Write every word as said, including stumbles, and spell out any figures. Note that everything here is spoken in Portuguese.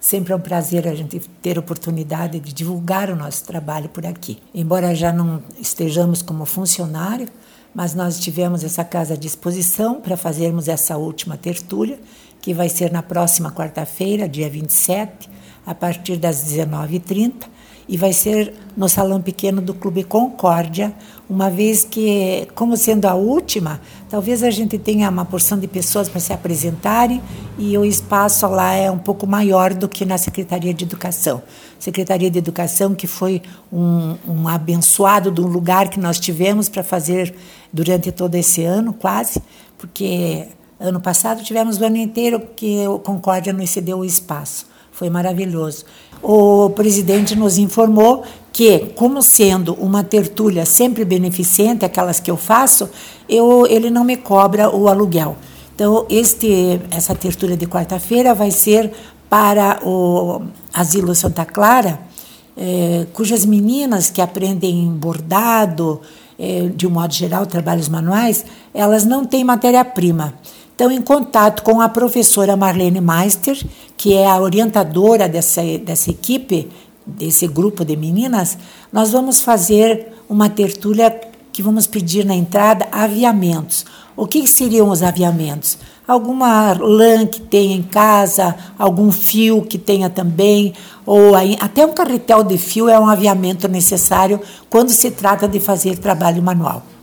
Sempre é um prazer a gente ter a oportunidade de divulgar o nosso trabalho por aqui. Embora já não estejamos como funcionário, mas nós tivemos essa casa à disposição para fazermos essa última tertúlia, que vai ser na próxima quarta-feira, dia vinte e sete, a partir das dezenove e trinta, e vai ser no Salão Pequeno do Clube Concórdia, uma vez que, como sendo a última, talvez a gente tenha uma porção de pessoas para se apresentarem e o espaço lá é um pouco maior do que na Secretaria de Educação. Secretaria de Educação que foi um, um abençoado de um lugar que nós tivemos para fazer durante todo esse ano, quase, porque ano passado tivemos o ano inteiro que o Concórdia nos cedeu o espaço. Foi maravilhoso. O presidente nos informou que, como sendo uma tertúlia sempre beneficente, aquelas que eu faço, eu, ele não me cobra o aluguel. Então, este, essa tertúlia de quarta-feira vai ser para o Asilo Santa Clara, eh, cujas meninas que aprendem bordado, eh, de um modo geral, trabalhos manuais, elas não têm matéria-prima. Então, em contato com a professora Marlene Meister, que é a orientadora dessa, dessa equipe, desse grupo de meninas, nós vamos fazer uma tertúlia que vamos pedir na entrada aviamentos. O que seriam os aviamentos? Alguma lã que tenha em casa, algum fio que tenha também, ou aí, até um carretel de fio é um aviamento necessário quando se trata de fazer trabalho manual.